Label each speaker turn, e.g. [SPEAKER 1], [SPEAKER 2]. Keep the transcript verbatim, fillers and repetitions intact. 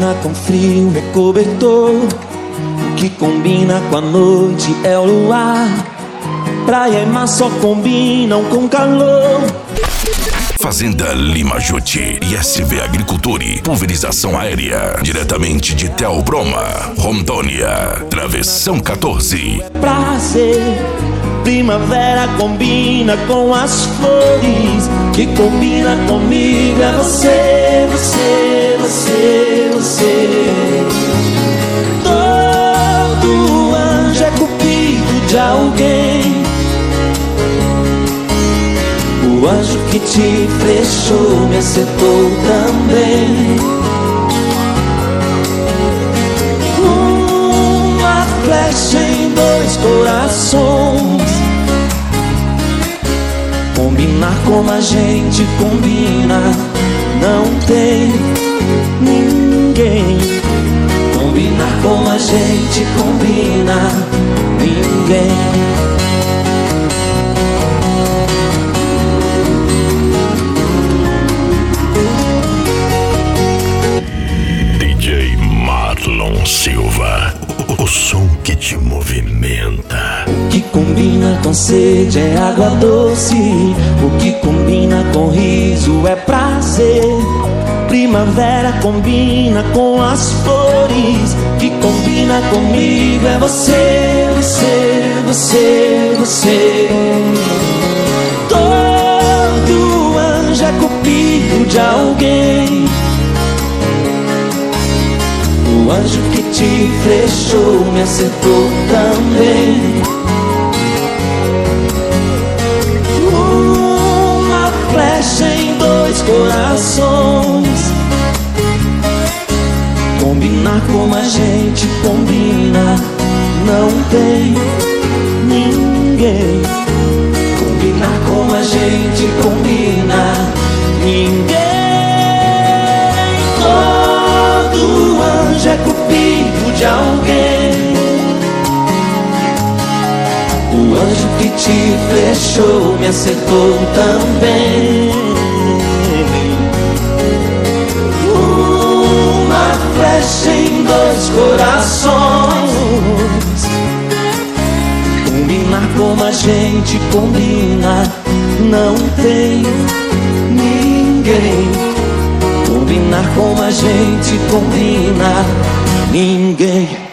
[SPEAKER 1] combina com frio é cobertor. O que combina com a noite é o luar. Praia e mar só combinam com calor.
[SPEAKER 2] Fazenda Lima Jutti e S V Agriculture, pulverização aérea, diretamente de Theobroma, Rondônia, Travessão quatorze.
[SPEAKER 1] Prazer, primavera combina com as flores. Que combina comigo é você, você, você, você. Todo anjo é cupido de alguém. O anjo que te flechou me acertou também. Uma flecha em dois corações. Combinar como a gente combina, não tem ninguém. Combinar como a gente combina, ninguém.
[SPEAKER 2] Marlon Silva, o, o som que te movimenta.
[SPEAKER 1] O que combina com sede é água doce. O que combina com riso é prazer. Primavera combina com as flores. O que combina comigo é você, você, você, você. Todo anjo é cupido de alguém. O anjo que te flechou me acertou também. Uma flecha em dois corações. Combinar como a gente combina, não tem ninguém. Combinar como a gente combina, ninguém. É cupido de alguém. O anjo que te flechou me acertou também. Uma flecha em dois corações. Combinar como a gente combina, não tem ninguém. Combinar como a gente combina, ninguém.